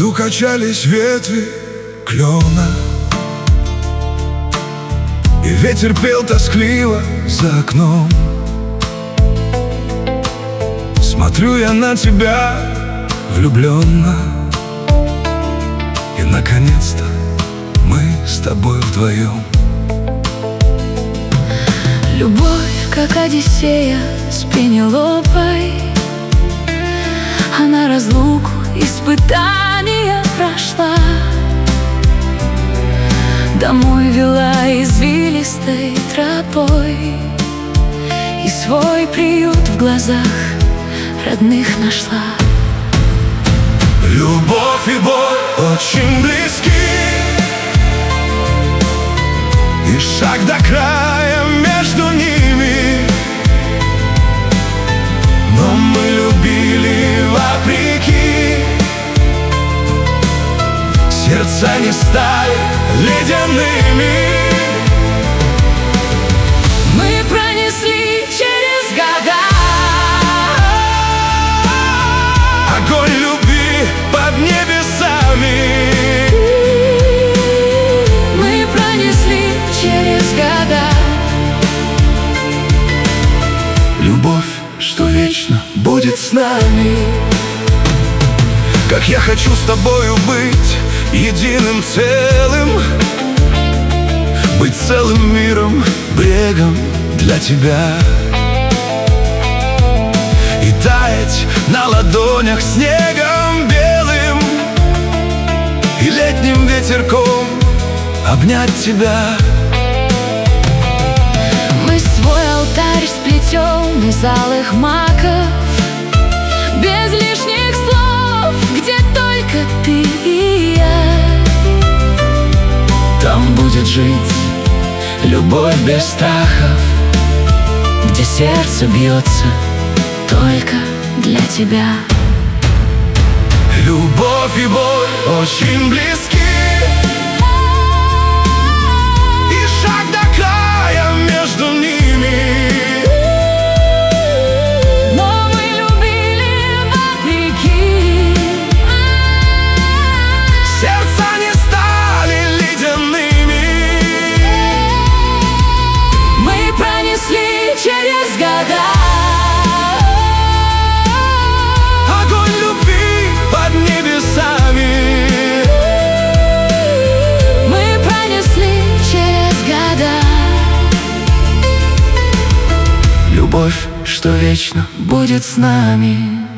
саду качались ветви клена, и ветер пел тоскливо за окном. Смотрю я на тебя влюбленно, и наконец-то мы с тобой вдвоем. Любовь, как Одиссея с Пенелопой, она разлуку испытания прошла, домой вела извилистой тропой, и свой приют в глазах родных нашла. Любовь и боль очень близки, и шаг до края между ними. Но мы любили вопреки, сердца не стали ледяными. Мы пронесли через года огонь любви под небесами. Мы пронесли через года Любовь, что вечно будет с нами. Как я хочу с тобою быть единым целым, быть целым миром, брегом для тебя, и таять на ладонях снегом белым, и летним ветерком обнять тебя. мы свой алтарь сплетем из алых маков, без лишних слов, где только ты и я. Там будет жить любовь без страхов, Где сердце бьется только для тебя. любовь и боль очень близки, и шаг до края между ними. Но мы любили вопреки, Сердца не стали ледяными. мы пронесли через года Огонь любви под небесами. Мы пронесли через года Любовь, что вечно будет с нами.